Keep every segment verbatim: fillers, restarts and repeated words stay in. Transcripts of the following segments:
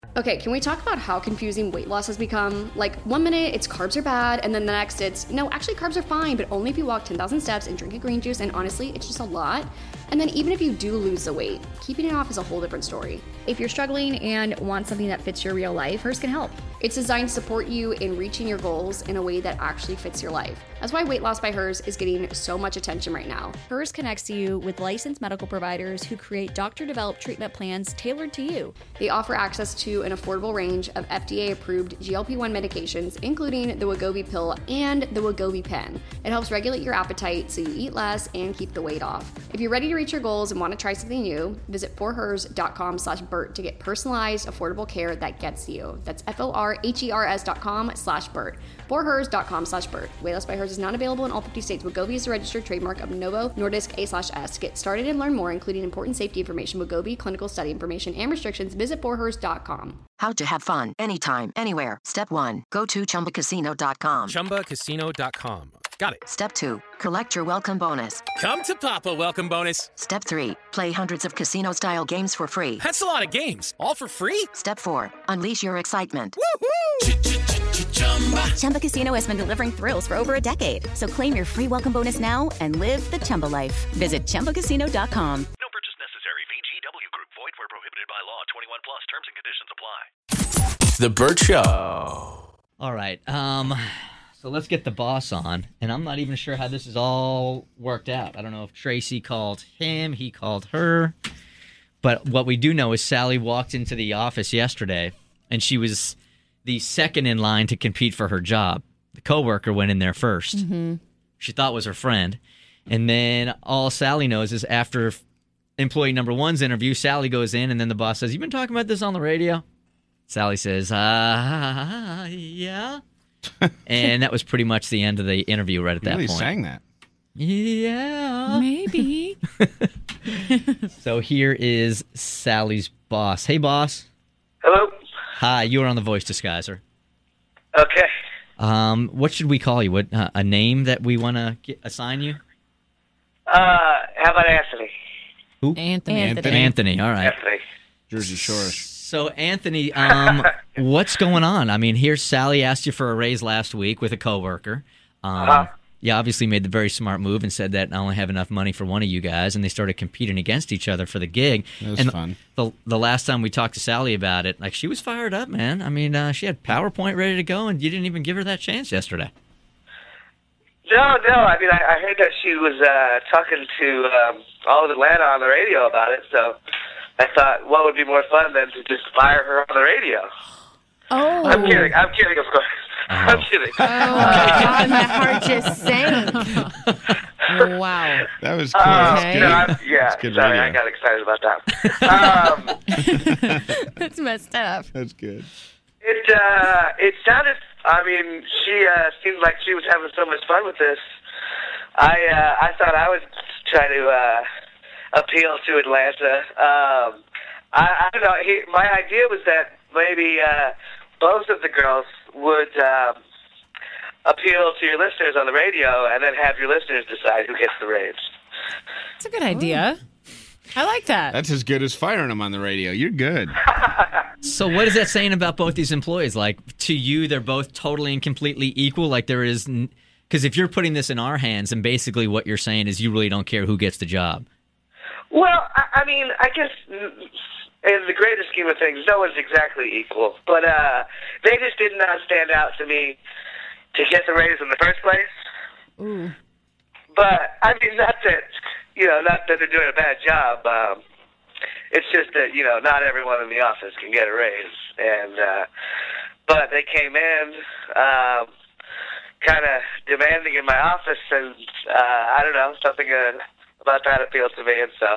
Okay, can we talk about how confusing weight loss has become? Like, one minute it's carbs are bad, and then the next it's, no, actually carbs are fine, but only if you walk ten thousand steps and drink a green juice, and honestly, it's just a lot. And then even if you do lose the weight, keeping it off is a whole different story. If you're struggling and want something that fits your real life, Hers can help. It's designed to support you in reaching your goals in a way that actually fits your life. That's why Weight Loss by Hers is getting so much attention right now. Hers connects you with licensed medical providers who create doctor-developed treatment plans tailored to you. They offer access to an affordable range of F D A-approved G L P one medications, including the Wegovy pill and the Wegovy pen. It helps regulate your appetite so you eat less and keep the weight off. If you're ready to reach your goals and want to try something new, visit forhers.com slash Bert to get personalized, affordable care that gets you. That's F-O-R-H-E-R-S dot com slash Bert. forhers.com slash Bert. Weight Loss by Hers is not available in all fifty states. Wegovy is a registered trademark of Novo Nordisk A slash S. To get started and learn more, including important safety information, Wegovy, clinical study information, and restrictions, visit forhers dot com. How to have fun anytime, anywhere. Step one, go to chumba casino dot com. chumba casino dot com. Got it. Step two, collect your welcome bonus. Come to Papa welcome bonus. Step three, play hundreds of casino-style games for free. That's a lot of games. All for free? Step four, unleash your excitement. Woohoo! Chumba Casino has been delivering thrills for over a decade. So claim your free welcome bonus now and live the Chumba life. Visit chumba casino dot com. No purchase necessary. V G W Group. Void where prohibited by law. twenty-one plus. Terms and conditions apply. The Bert Show. All right. Um, so let's get the boss on. And I'm not even sure how this is all worked out. I don't know if Tracy called him, he called her. But what we do know is Sally walked into the office yesterday, and she was the second in line to compete for her job. The coworker went in there first. Mm-hmm. She thought was her friend. And then all Sally knows is after employee number one's interview, Sally goes in, and then the boss says, "You been talking about this on the radio?" Sally says, uh, yeah. And that was pretty much the end of the interview right at that really point. Sang that. Yeah. Maybe. So here is Sally's boss. Hey, boss. Hello. Hi, you are on the Voice Disguiser. Okay. Um, what should we call you? What uh, a name that we want to assign you? Uh, how about Anthony? Who? Anthony. Anthony. Anthony. All right. Anthony. Jersey Shore. So, Anthony, um, what's going on? I mean, here Sally asked you for a raise last week with a coworker. Um, Uh-huh. You obviously made the very smart move and said that I only have enough money for one of you guys, and they started competing against each other for the gig. That was and fun. The, the last time we talked to Sally about it, like, she was fired up, man. I mean, uh, she had PowerPoint ready to go, and you didn't even give her that chance yesterday. No, no. I mean, I, I heard that she was uh, talking to um, all of Atlanta on the radio about it, so I thought, what would be more fun than to just fire her on the radio? Oh. I'm kidding. I'm kidding, of course. Oh. I'm kidding. Oh, God, my heart just sank. Wow. That was cool. Uh, That's good. no, I'm, yeah, That's good sorry, radio. I got excited about that. Um, That's messed up. That's good. it uh, it sounded. I mean, she uh, seemed like she was having so much fun with this. I uh, I thought I would try to uh, appeal to Atlanta. Um, I, I don't know. He, my idea was that maybe uh, both of the girls would um, appeal to your listeners on the radio, and then have your listeners decide who gets the raise. That's a good idea. I like that. That's as good as firing them on the radio. You're good. So what is that saying about both these employees? Like, to you, they're both totally and completely equal? Like, there is... Because if you're putting this in our hands, and basically what you're saying is you really don't care who gets the job. Well, I, I mean, I guess in the greater scheme of things, no one's exactly equal. But uh, they just did not stand out to me to get the raise in the first place. Ooh. But, I mean, not that, you know, not that they're doing a bad job. Um, it's just that, you know, not everyone in the office can get a raise. And, uh, but they came in, um, kind of demanding in my office, and, uh, I don't know, something uh, about that appealed to me. And so,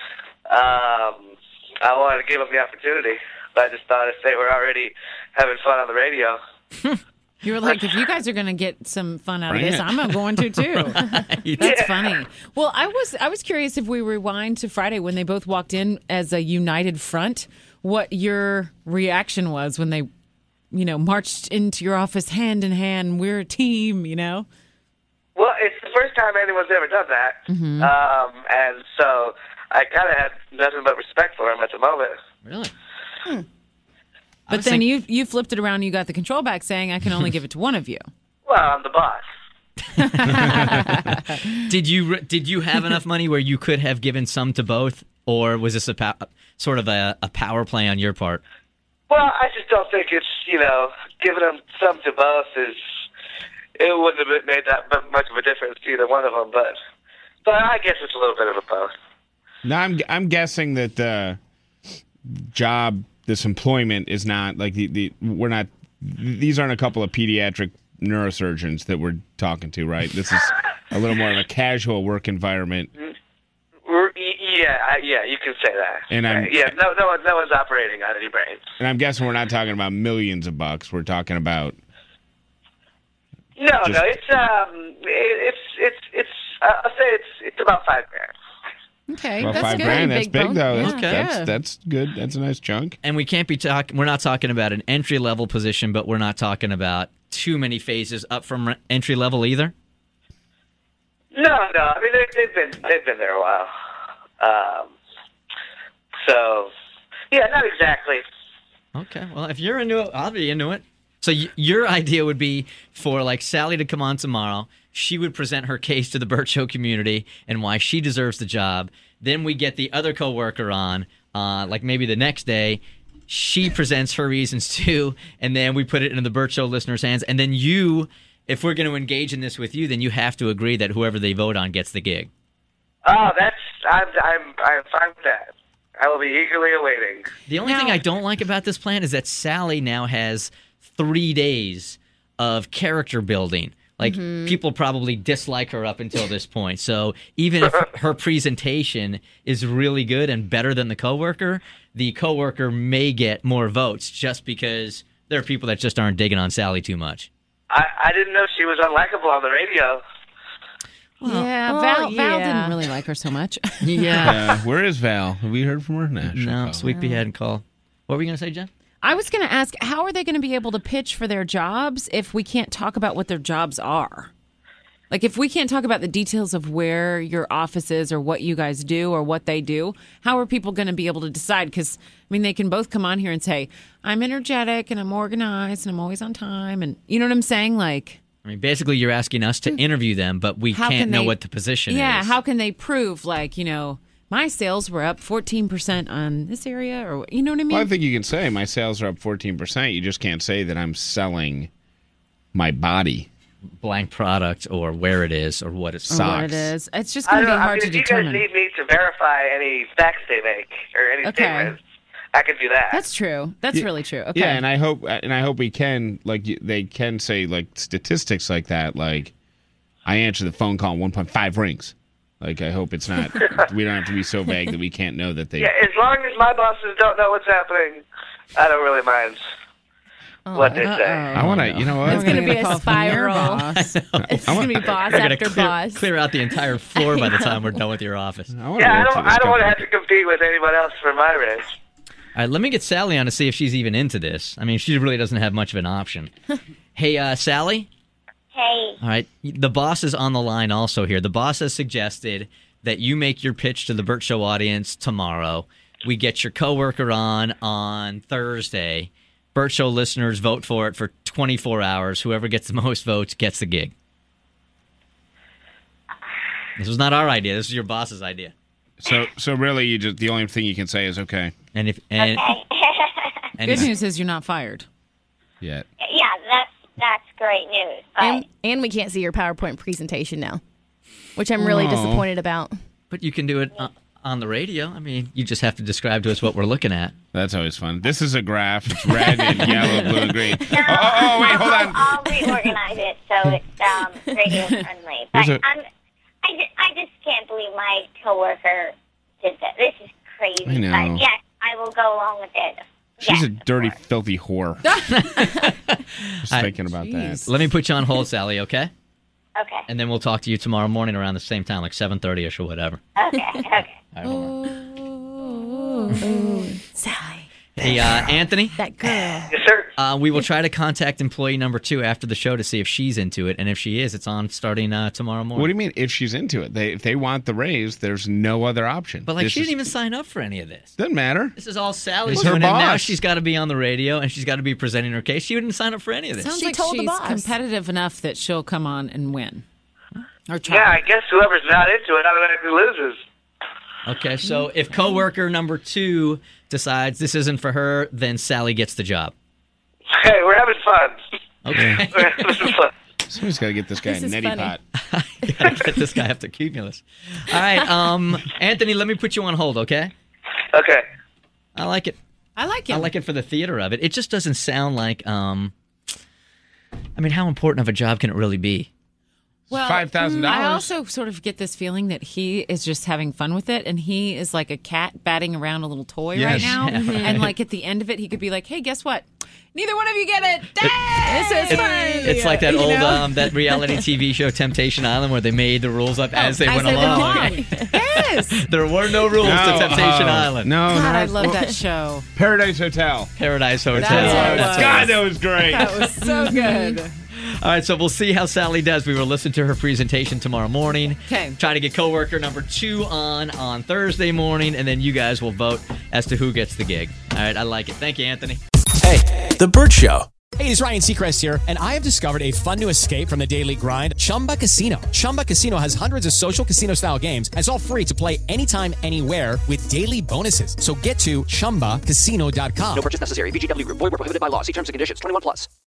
um, I wanted to give them the opportunity. But I just thought if they were already having fun on the radio, You were like, if you guys are going to get some fun out Bring of this, it. I'm going to too. Right. That's funny. Well, I was I was curious if we rewind to Friday when they both walked in as a united front, what your reaction was when they, you know, marched into your office hand in hand. We're a team, you know. well, it's the first time anyone's ever done that. Mm-hmm. Um, and so I kind of had nothing but respect for them at the moment. Really? Hmm. But then you you flipped it around and you got the control back saying, I can only give it to one of you. Well, I'm the boss. Did you did you have enough money where you could have given some to both, or was this a pow- sort of a, a power play on your part? Well, I just don't think it's, you know, giving them some to both is, it wouldn't have made that much of a difference to either one of them, but, but I guess it's a little bit of a both. No, I'm I'm guessing that the job, this employment is not like the, the we're not. These aren't a couple of pediatric neurosurgeons that we're talking to, right? This is a little more of a casual work environment. We're, yeah, I- yeah, you can say that. And I'm- Right. yeah, no, no, one, no one's operating on any brains. And I'm guessing we're not talking about millions of bucks. We're talking about No, Just- no, it's um, it, it's it's it's. Uh, I'll say it's it's about five grand. Okay, well, that's five good. grand. That's big, bone. though. Yeah. That's, Okay. that's Yeah. that's good. That's a nice chunk. And we can't be talking. We're not talking about an entry level position, but we're not talking about too many phases up from re- entry level either. No, no, I mean they, they've been they've been there a while. Um, so yeah, not exactly. Okay, well, if you're into it, I'll be into it. So y- your idea would be for like Sally to come on tomorrow. She would present her case to the Burt Show community and why she deserves the job. Then we get the other coworker on, uh, like maybe the next day. She presents her reasons too, and then we put it into the Burt Show listeners' hands. And then you, if we're going to engage in this with you, then you have to agree that whoever they vote on gets the gig. Oh, that's I'm I'm I'm fine with that. I will be eagerly awaiting. The only Now- thing I don't like about this plan is that Sally now has three days of character building. Like, people probably dislike her up until this point. So even if her presentation is really good and better than the coworker, the coworker may get more votes just because there are people that just aren't digging on Sally too much. I, I didn't know she was unlikable on the radio. yeah, well, Val, Val yeah. didn't really like her so much. Yeah. Uh, where is Val? Have we heard from her? Nah, she'll No, call. Sweet Pea hadn't called. What were you going to say, Jen? I was going to ask, how are they going to be able to pitch for their jobs if we can't talk about what their jobs are? Like, if we can't talk about the details of where your office is or what you guys do or what they do, how are people going to be able to decide? Because, I mean, they can both come on here and say, I'm energetic and I'm organized and I'm always on time. And you know what I'm saying? Like, I mean, basically, you're asking us to interview them, but we how can't can know they- what the position yeah, is. how can they prove, like, you know, my sales were up fourteen percent on this area, or you know what I mean? Well, I think you can say my sales are up fourteen percent. You just can't say that I'm selling my body. Blank product or where it is or what it Or what it socks. is. It's just I going to don't be know. I hard mean, to if determine. you guys need me to verify any facts they make or any Okay. statements, I can do that. That's true. That's Yeah. really true. Okay. Yeah, and I hope and I hope we can like y- they can say like statistics like that. Like I answered the phone call in one point five rings. Like I hope it's not. We don't have to be so vague that we can't know that they. Yeah, as long as my bosses don't know what's happening, I don't really mind what they say. I want to. You know what? It's going to be get call a from your spiral. boss. It's going to be boss We're gonna after clear, boss. clear out the entire floor by the time we're done with your office. I wanna Yeah, I work don't. for this I don't want to have company. to compete with anyone else for my raise. All right, let me get Sally on to see if she's even into this. I mean, she really doesn't have much of an option. Hey, uh, Sally? Hey. All right, the boss is on the line also here. The boss has suggested that you make your pitch to the Burt Show audience tomorrow. We get your coworker on on Thursday. Burt Show listeners vote for it for twenty-four hours. Whoever gets the most votes gets the gig. This was not our idea. This is your boss's idea. So so really, you just the only thing you can say is okay. And if and, and Good news is you're not fired. Yet. Yeah, that's that's great news. But And, and we can't see your PowerPoint presentation now, which I'm really Oh. disappointed about. But you can do it uh, on the radio. I mean, you just have to describe to us what we're looking at. That's always fun. This is a graph. It's red and yellow, blue, and green. no, Oh, oh, oh, wait, hold I'll, on. I'll reorganize it so it's um, radio friendly. But There's a- I'm, I, just, I just can't believe my coworker did that. This is crazy. I know. But yes, I will go along with it. She's Yes, a dirty, of course. filthy whore. Just I- thinking about that. Let me put you on hold, Sally, okay? Okay. And then we'll talk to you tomorrow morning around the same time, like seven thirty-ish or whatever. Okay. Okay. All right, hold on. Sally. Hey, uh, Anthony? That girl. Yes, sir. Uh, we will try to contact employee number two after the show to see if she's into it. And if she is, it's on starting uh, tomorrow morning. What do you mean if she's into it? They If they want the raise, there's no other option. But, like, This she didn't is- even sign up for any of this. Doesn't matter. This is all Sally's It's her doing, and now boss. she's got to be on the radio, and she's got to be presenting her case. She didn't sign up for any of this. Sounds She like told the she's boss. competitive enough that she'll come on and win. Or try. Yeah, I guess whoever's not into it automatically loses. Okay, so if coworker number two decides this isn't for her, then Sally gets the job. Hey, we're having fun. Okay. We're having fun. Somebody's got to get this guy This a is neti funny. pot. Gotta get this guy after Cumulus. All right, um, Anthony, let me put you on hold, okay? Okay. I like it. I like it. I like it for the theater of it. It just doesn't sound like, um, I mean, how important of a job can it really be? Well, five thousand dollars. I also sort of get this feeling that he is just having fun with it, and he is like a cat batting around a little toy right Yes. now. Yeah, right. And like at the end of it, he could be like, "Hey, guess what? Neither one of you get it. This is fun." It's like that You old know? um, that reality T V show Temptation Island where they made the rules up as they As went they along. along. Yes. There were no rules No, to Temptation uh, Island. No, God, I no. love that show. Paradise Hotel. Paradise Hotel. That's what it That's was. what it God, was. that was great. That was so good. All right, so we'll see how Sally does. We will listen to her presentation tomorrow morning. Okay. Try to get coworker number two on on Thursday morning, and then you guys will vote as to who gets the gig. All right, I like it. Thank you, Anthony. Hey, The Burt Show. Hey, it's Ryan Seacrest here, and I have discovered a fun new escape from the daily grind, Chumba Casino. Chumba Casino has hundreds of social casino-style games, and it's all free to play anytime, anywhere with daily bonuses. So get to chumba casino dot com. No purchase necessary. V G W Group. Void where prohibited by law. See terms and conditions. twenty-one plus.